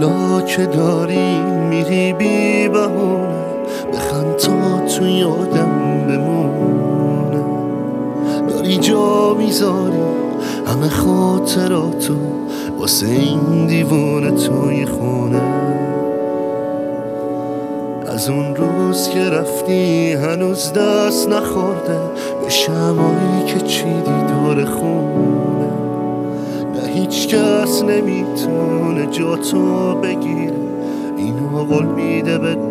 حالا که داری میری بی بهونه، بخند تا تو یادم بمونه. داری جا میذاری همه خاطراتو واسه این دیوونه توی خونه. از اون روز که رفتی هنوز دست نخورده به شمعایی که چیدی دور خونه. نه هیچ کس نمیتونه جا تو بگیره، اینو قول میده به